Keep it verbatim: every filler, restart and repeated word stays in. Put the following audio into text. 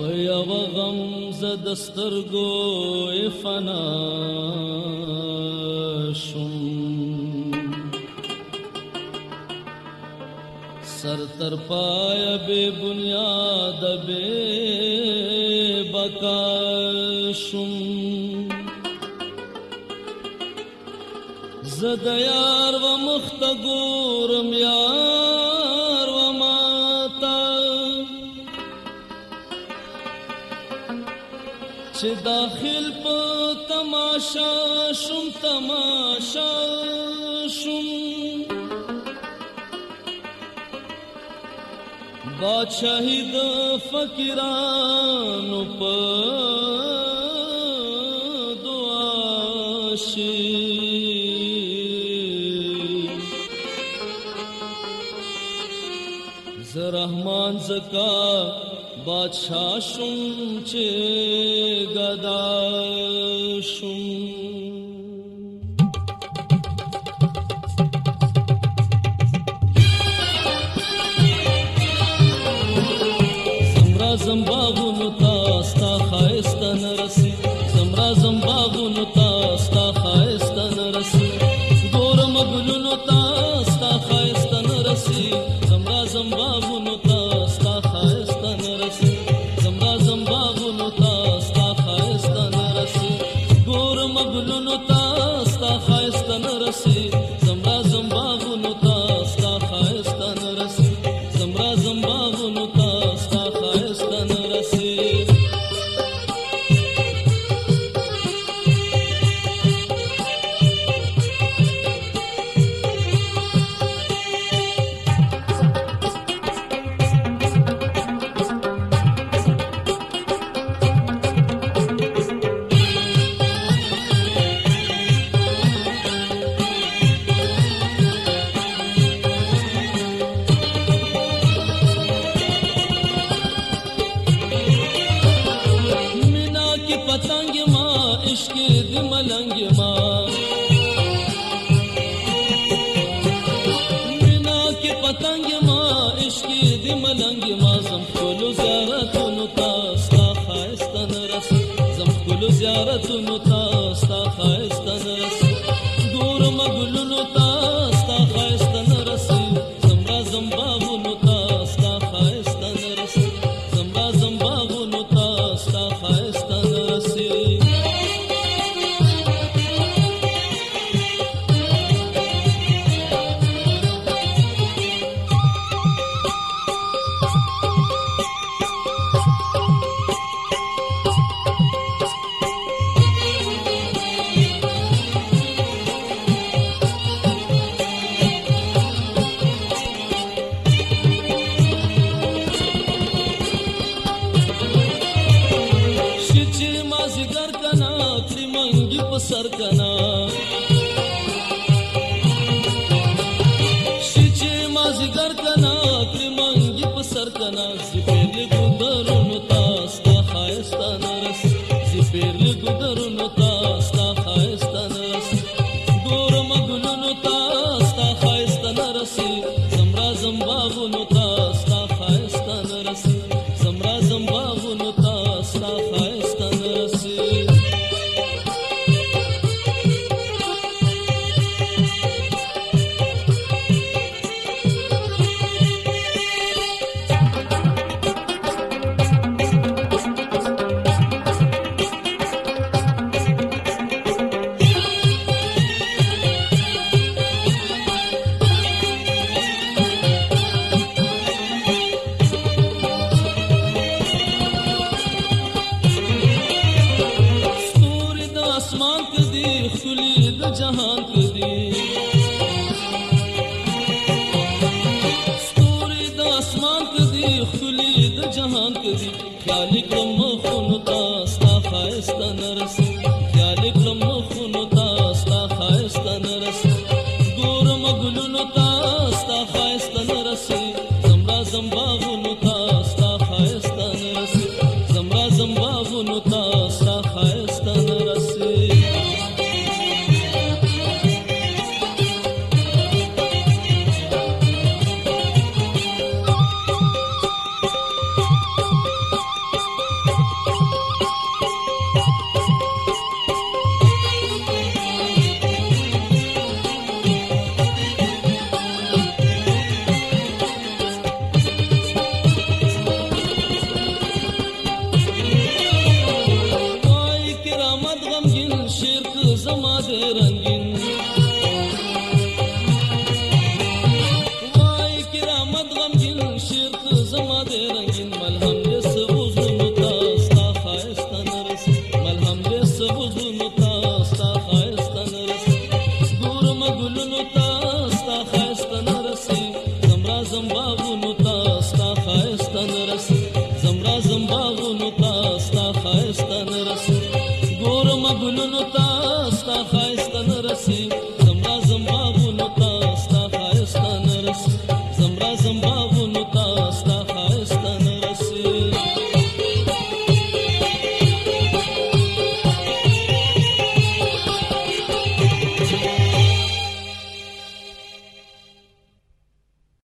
یو غم زد سترګو فنا شم سر تر پای بے بنیاد بے بقا شم زد یار و مختگورم یار و ماتا چه داخل پا تماشا شم تماشا شم بادشاہی د فقیرانو پا دعا شی رحمان زکا بادشاہ شم چه گدا شم زمرا زمباغونو تا ستا خایسته نرسی زمرا زمباغونو تا ستا خایسته نرسی ګورم ګلونو تا ستا خایسته نرسی زمرا زمباغونو تا ستا خایسته نرسی زمرا زمباغونو تا ستا خایسته نرسی ګورم ګلونو تا ستا خایسته نرسی زمرا زمباغونو تا ستا خایسته نرسی زمرا زمباغونو تا ستا خایسته نرسی पतंग माँ इश्क दी मलंग माँ मीना की पतंग माँ इश्क दी मलंग माँ ज़मख़ुलु ज़ियारतुनु तास्ता ख़ाइस्ता नरस ज़मख़ुलु ज़ियारतुनु तास्ता ख़ाइस्ता नरस दूर मगलुनु तास्ता ख़ाइस्ता नरस ज़मरा ज़मबागुनु तास्ता ख़ाइस्ता नरस ज़मरा ज़मबागुनु तास्ता ख़ाइस्ता सर कना शिचे माजिगर कना क्रिमंगी पसर कना जिपेल गुदरुन तास्ता खायस्ता नरस जिपेल गुदरुन तास्ता खायस्ता नरस गोर मगलुन तास्ता खायस्ता नरस ज़मरा ज़मबागुन तास्ता खायस्ता नरस ज़मरा ज़मबागुन तास्ता खायस्ता नरस आसमान कदी खुली द जहान कदी स्तूरी द आसमान कदी खुली द जहान कदी ख्याल क्रम खुन तास्ता खायस्ता नरस ख्याल क्रम खुन तास्ता खायस्ता नरस गोर मगलुन तास्ता खायस्ता नरस ज़मरा ज़मबागुन तास्ता खायस्ता नरस ज़मरा ज़मबागुन तास्ता खायस्ता नरस خایسته نه رسي ګورم ګلونو ته ستا خایسته نه رسي زم راځم باغونو ته ستا خایسته نه رسي زم راځم باغونو